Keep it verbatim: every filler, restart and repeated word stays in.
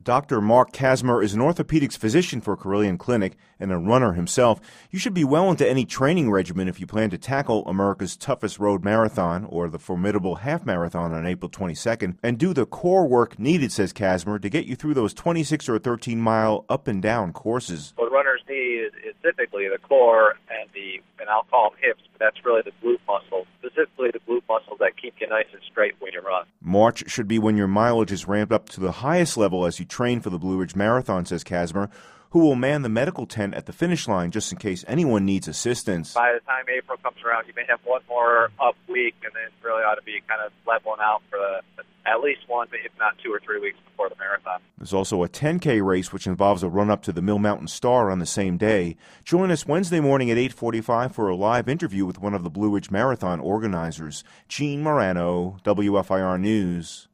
Doctor Mark Kasmer is an orthopedics physician for Carilion Clinic and a runner himself. You should be well into any training regimen if you plan to tackle America's toughest road marathon or the formidable half marathon on April twenty-second and do the core work needed, says Kasmer, to get you through those twenty-six or thirteen mile up and down courses. What runners need is, is typically the core and the, and I'll call them hips, but that's really the glute muscles, specifically the glute muscles that keep you nice and straight when you run. March should be when your mileage is ramped up to the highest level as you train for the Blue Ridge Marathon, says Kasmer, who will man the medical tent at the finish line just in case anyone needs assistance. By the time April comes around, you may have one more up week, and then it really ought to be kind of leveling out for the, at least one, if not two or three weeks before the marathon. There's also a ten K race, which involves a run-up to the Mill Mountain Star on the same day. Join us Wednesday morning at eight forty-five for a live interview with one of the Blue Ridge Marathon organizers. Gene Morano, W F I R News.